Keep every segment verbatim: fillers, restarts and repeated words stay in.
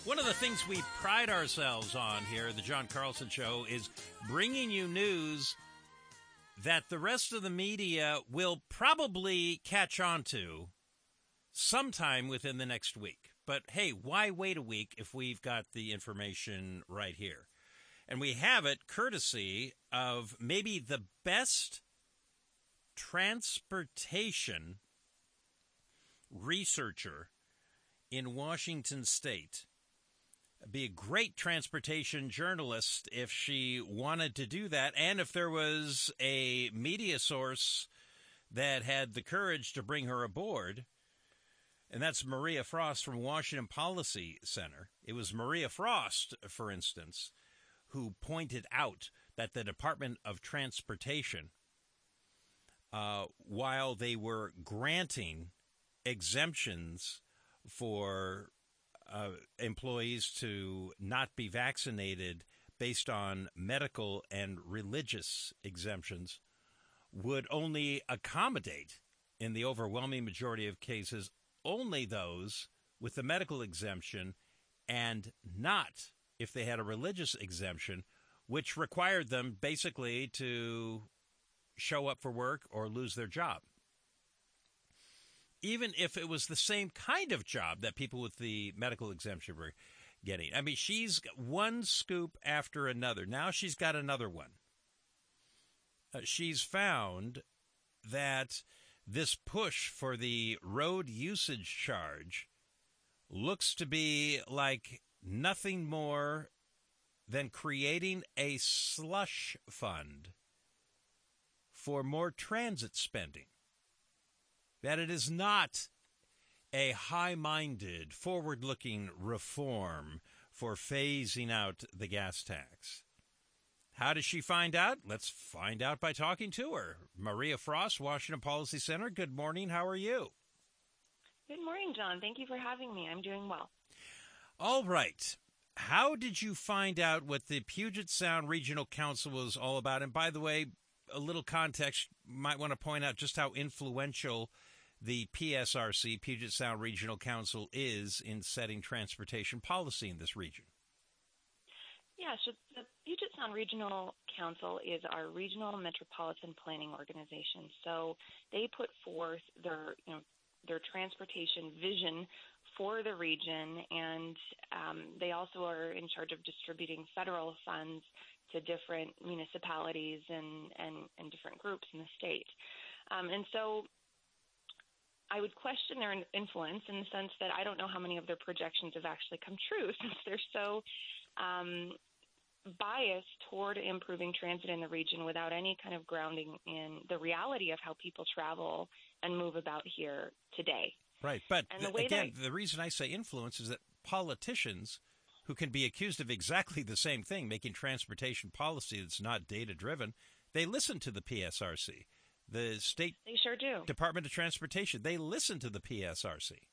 One of the things we pride ourselves on here at the John Carlson Show is bringing you news that the rest of the media will probably catch on to sometime within the next week. But hey, why wait a week if we've got the information right here? And we have it courtesy of maybe the best transportation researcher in Washington State. Be a great transportation journalist if she wanted to do that, and if there was a media source that had the courage to bring her aboard. And that's Maria Frost from Washington Policy Center. It was Maria Frost, for instance, who pointed out that the Department of Transportation, uh, while they were granting exemptions for Uh, employees to not be vaccinated based on medical and religious exemptions, would only accommodate, in the overwhelming majority of cases, only those with the medical exemption, and not if they had a religious exemption, which required them basically to show up for work or lose their job. Even if it was the same kind of job that people with the medical exemption were getting. I mean, she's got one scoop after another. Now she's got another one. Uh, she's found that this push for the road usage charge looks to be like nothing more than creating a slush fund for more transit spending. That it is not a high-minded, forward-looking reform for phasing out the gas tax. How does she find out? Let's find out by talking to her. Maria Frost, Washington Policy Center. Good morning. How are you? Good morning, John. Thank you for having me. I'm doing well. All right. How did you find out what the Puget Sound Regional Council was all about? And by the way, a little context, you might want to point out just how influential the P S R C, Puget Sound Regional Council, is in setting transportation policy in this region. Yeah, so the Puget Sound Regional Council is our regional metropolitan planning organization. So they put forth their, you know, their transportation vision for the region, and um, they also are in charge of distributing federal funds to different municipalities and, and, and different groups in the state. Um, and so I would question their influence in the sense that I don't know how many of their projections have actually come true, since they're so um, biased toward improving transit in the region without any kind of grounding in the reality of how people travel and move about here today. Right. But and the th- again, that, the reason I say influence is that politicians who can be accused of exactly the same thing, making transportation policy that's not data-driven, they listen to the P S R C. The state they sure do. Department of Transportation, they listen to the P S R C.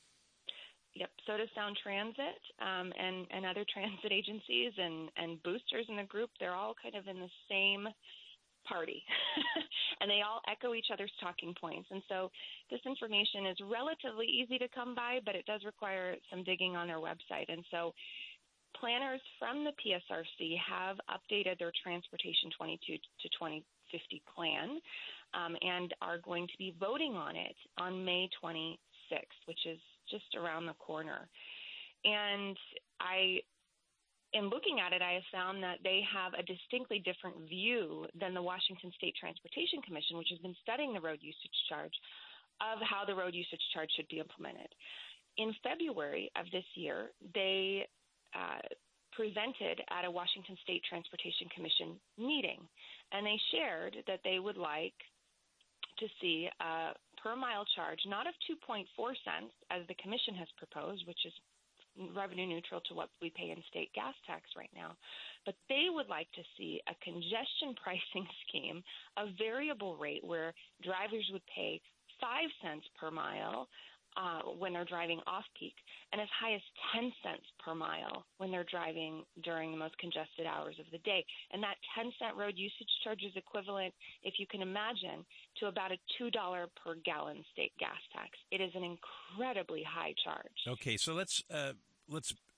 Yep, so does Sound Transit um, and, and other transit agencies and, and boosters in the group. They're all kind of in the same party, and they all echo each other's talking points. And so this information is relatively easy to come by, but it does require some digging on their website. And so planners from the P S R C have updated their Transportation twenty-two to twenty fifty plan um, and are going to be voting on it on May twenty-sixth, which is just around the corner. And I, in looking at it, I have found that they have a distinctly different view than the Washington State Transportation Commission, which has been studying the road usage charge, of how the road usage charge should be implemented. In February of this year, they uh, presented at a Washington State Transportation Commission meeting, and they shared that they would like to see a per mile charge, not of two point four cents as the commission has proposed, which is revenue neutral to what we pay in state gas tax right now, but they would like to see a congestion pricing scheme, a variable rate where drivers would pay five cents per mile uh, when they're driving off-peak, and as high as ten cents per mile when they're driving during the most congested hours of the day. And that ten cent road usage charge is equivalent, if you can imagine, to about a two dollars per gallon state gas tax. It is an incredibly high charge. Okay, so let's uh, let's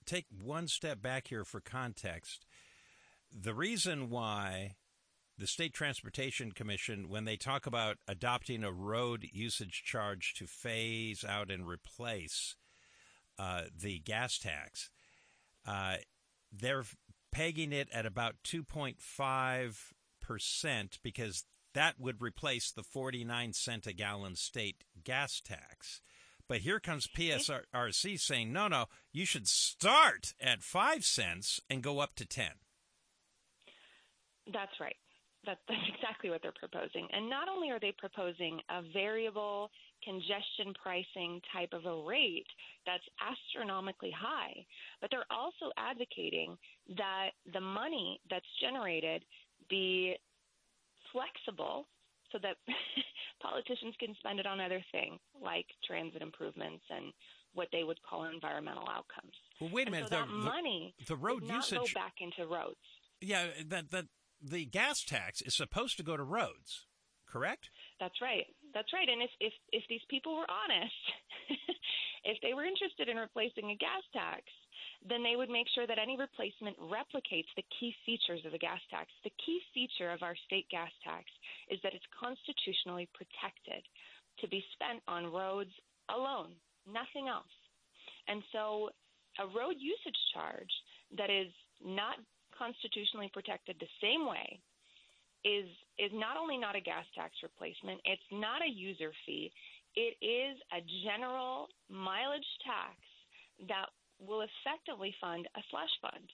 take one step back here for context. The reason why the State Transportation Commission, when they talk about adopting a road usage charge to phase out and replace uh, the gas tax, uh, they're pegging it at about two point five percent because that would replace the forty-nine cent a gallon state gas tax. But here comes P S R C saying, no, no, you should start at five cents and go up to ten. That's right. That, that's exactly what they're proposing. And not only are they proposing a variable congestion pricing type of a rate that's astronomically high, but they're also advocating that the money that's generated be flexible so that politicians can spend it on other things like transit improvements and what they would call environmental outcomes. Well, wait a minute. So the, that money the, the road does not usage go back into roads. Yeah, that that the gas tax is supposed to go to roads, correct? That's right. That's right. And if if, if these people were honest, if they were interested in replacing a gas tax, then they would make sure that any replacement replicates the key features of the gas tax. The key feature of our state gas tax is that it's constitutionally protected to be spent on roads alone, nothing else. And so a road usage charge that is not constitutionally protected the same way is is not only not a gas tax replacement, it's not a user fee, it is a general mileage tax that will effectively fund a slush fund.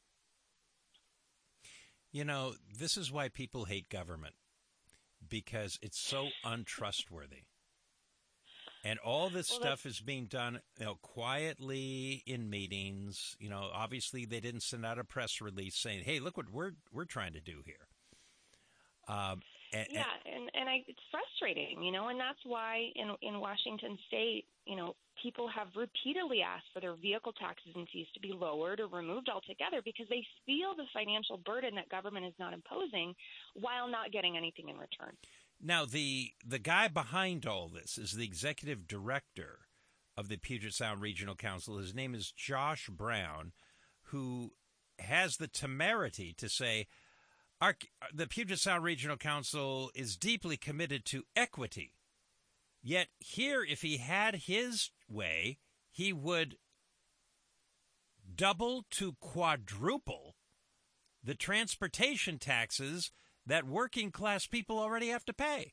You know, this is why people hate government, because it's so untrustworthy. And all this well, stuff is being done, you know, quietly in meetings. You know, obviously they didn't send out a press release saying, "Hey, look what we're we're trying to do here." Um, and, yeah, and and I, it's frustrating, you know, and that's why in in Washington State, you know, people have repeatedly asked for their vehicle taxes and fees to be lowered or removed altogether because they feel the financial burden that government is not imposing while not getting anything in return. Now, the the guy behind all this is the executive director of the Puget Sound Regional Council. His name is Josh Brown, who has the temerity to say, Our, the Puget Sound Regional Council is deeply committed to equity. Yet here, if he had his way, he would double to quadruple the transportation taxes that working class people already have to pay.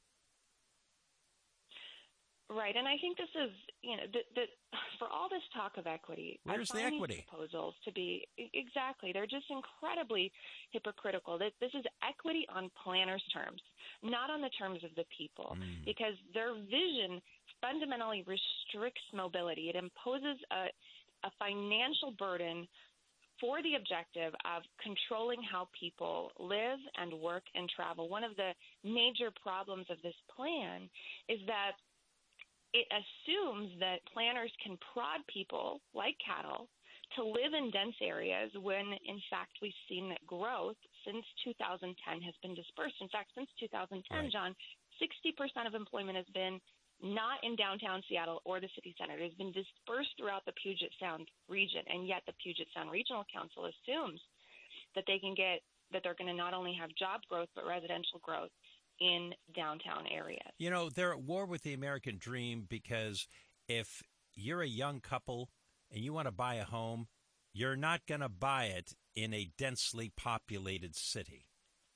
Right, and I think this is, you know, the, the, for all this talk of equity, where's I find the equity these proposals to be exactly? They're just incredibly hypocritical. This, this is equity on planners' terms, not on the terms of the people, mm. because their vision fundamentally restricts mobility. It imposes a, a financial burden for the objective of controlling how people live and work and travel. One of the major problems of this plan is that it assumes that planners can prod people like cattle to live in dense areas when, in fact, we've seen that growth since two thousand ten has been dispersed. In fact, since two thousand ten, right. John, sixty percent of employment has been not in downtown Seattle or the city center. It has been dispersed throughout the Puget Sound region, and yet the Puget Sound Regional Council assumes that they can get that they're going to not only have job growth but residential growth in downtown areas. You know, they're at war with the American dream because if you're a young couple and you want to buy a home, you're not going to buy it in a densely populated city.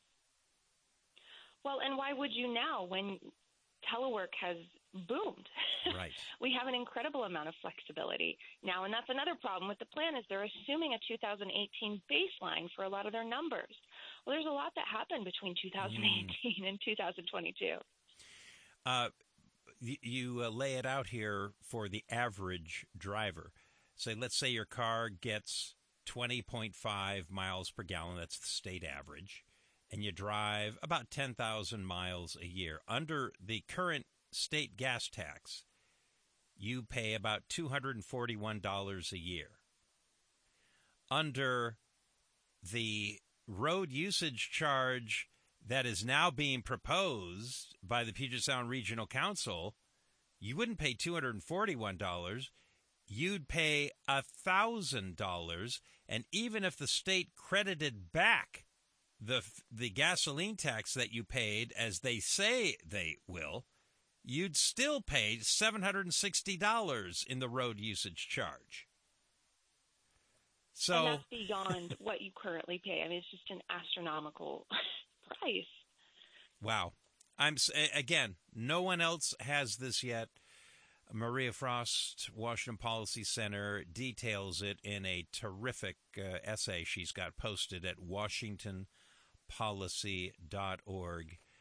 Well, and why would you now when telework has boomed? Right. We have an incredible amount of flexibility now, and that's another problem with the plan is they're assuming a two thousand eighteen baseline for a lot of their numbers. Well, there's a lot that happened between two thousand eighteen mm. and two thousand twenty-two. Uh, you you uh, lay it out here for the average driver. Say, let's say your car gets twenty point five miles per gallon. That's the state average. And you drive about ten thousand miles a year. Under the current state gas tax, you pay about two hundred forty-one dollars a year. Under the road usage charge that is now being proposed by the Puget Sound Regional Council, you wouldn't pay two hundred forty-one dollars. you'd pay one thousand dollars, and even if the state credited back the the gasoline tax that you paid, as they say they will, you'd still pay seven hundred sixty dollars in the road usage charge. So, and that's beyond what you currently pay. I mean, it's just an astronomical price. Wow. I'm again, no one else has this yet. Maria Frost, Washington Policy Center, details it in a terrific uh, essay she's got posted at washington policy dot org.